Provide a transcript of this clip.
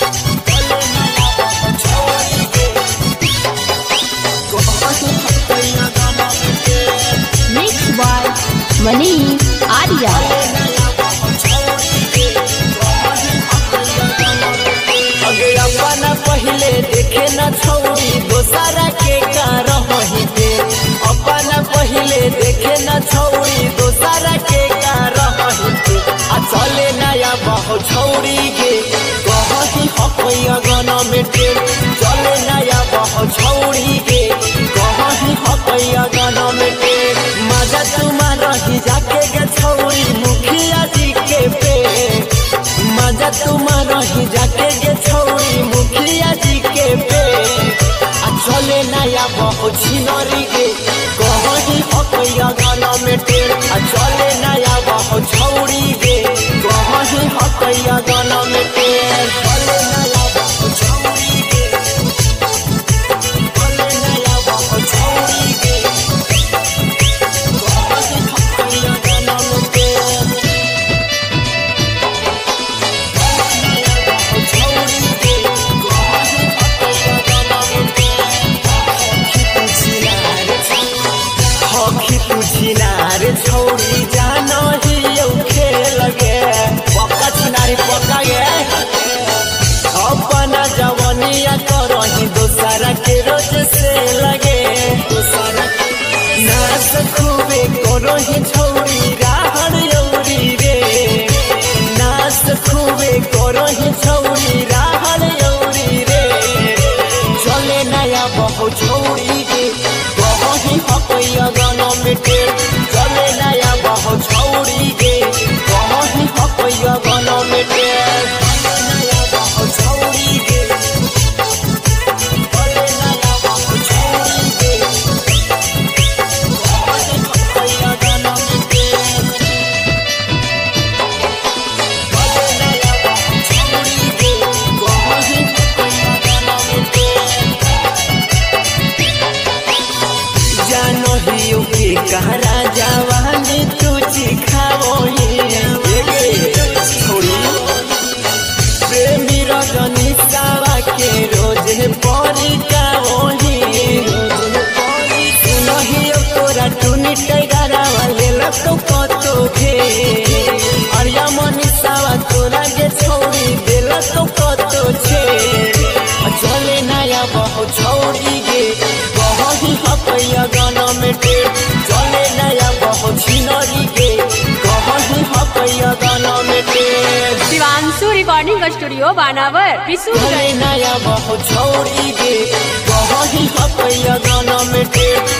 मनी आर्या अपना पहले देखे न छौरी दोसरा के कारही के अपना पहले देखे न छौरी दोसरा के कारही के आ चले नया बहु छौरी के कहीं हकैया गाना में टेर चले नया बहु छौरी के कहीं हकैया गाना में टेर मजा तुम्हारा ही जाके गे छौरी मुखिया जी के पे मजा तुम्हारा ही जाके गे छौरी मुखिया जी के पे आ चले नया बहु छिनरी के कहीं हकैया गाना में टेर आ चले नया बहु छौरी के कहीं हकैया गाना में टेर चले नया बहु छौरी के चले नया बहु छौरी के कहीं हकैया गाना में टेर छौरी जानो ही यौ खेल गे पक्का छिनारी पक्का गे अपना जवानिया करही दोसरा के रोज से लगे दोसरा नाच खूबे करही छौरी राहड़ यौरी रे नाच खूबे करही छौरी राहड़ यौरी रे चले नया बहु छौरी के कहीं हकैया गाना में टेर चले नया बहु छौरी के कहीं हकैया गाना में टेर नया बहु छौरी के चले नया बहु छौरी के कहीं हकैया गाना में टेर चले नया बहु छौरी के कहीं हकैया गाना में टेर जानो ही के कहरा जवानी तुझी खाओ छोड़ी प्रेमी रजनी सावा के रोज परी काओही सुनही तोरा टूनी टैगारा वाले लतो कतो घे अरिया मनी सावा तोरा गे छोड़ी दिल तो कतो छे चले नया बहु छौरी गे कहीं हकैया गाना में टेर चले नया बहु छिनरी गे कहीं हकैया गाना में टेर शिवांशु रिकॉर्डिंग स्टूडियो बानावर पिसू चले नया बहु छौरी गे कहीं हकैया गाना में टेर